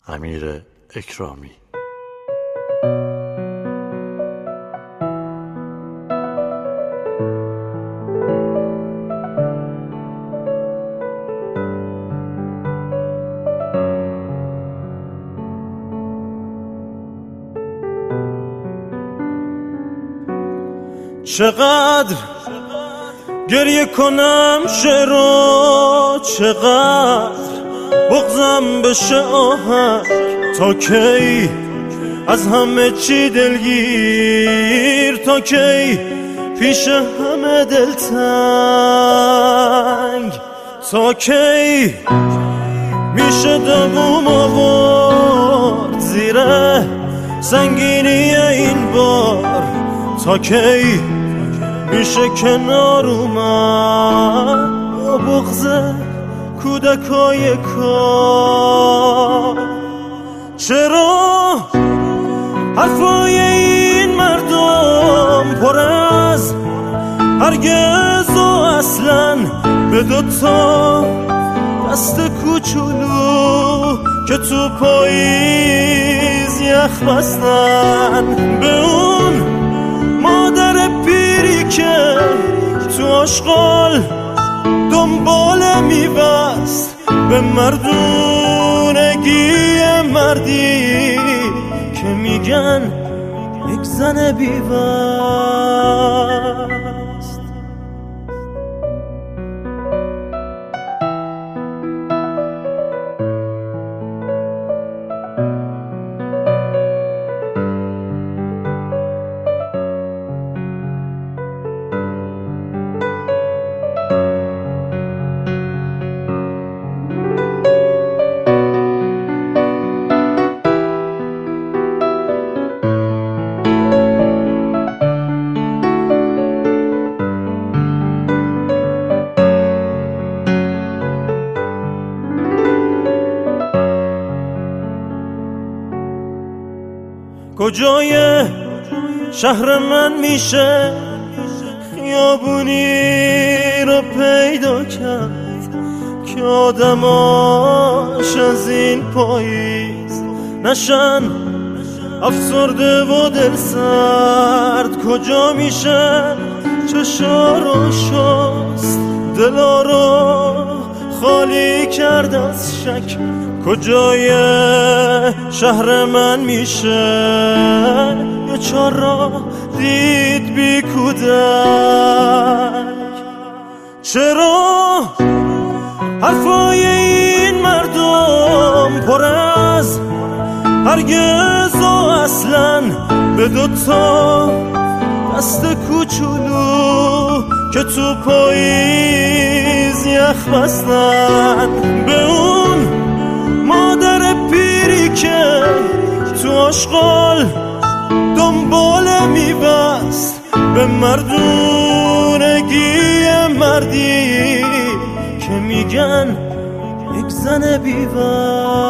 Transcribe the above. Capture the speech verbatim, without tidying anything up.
امیر اکرامی. چقدر گریه کنم چرا، چقدر بغضم بشه آهک، تا کی از همه چی دلگیر، تا کی پیش همه دلتنگ، تا کی میشه دوم آورد زیر سنگینی این بار، تا کی میشه کنار اومد با بغض کودکای کار. چرا حرفای این مردم پر از هرگز و اصلا به دوتا دست کوچولو که تو پاییز یخ بستن، به اون مادر پیری که تو آشغال دنبال میبست، به مردونگی مردی که میگن یک زن بی‌وست. کجای شهر من میشه خیابونی رو پیدا کرد که آدماش از این پاییز نشن افسرده و دل سرد؟ کجا میشه چشا رو شست، دلا رو خالی کرد از شک؟ کجای شهر من میشه یه چار را دید بی کودک؟ چرا حرفای این مردم پر از هرگز و اصلا به دوتا دست کوچولو که تو پاییز یخ بستن، به اون مادر پیری که تو آشغال دنبال میبست، به مردونگی مردی که میگن یک زن بی‌وست.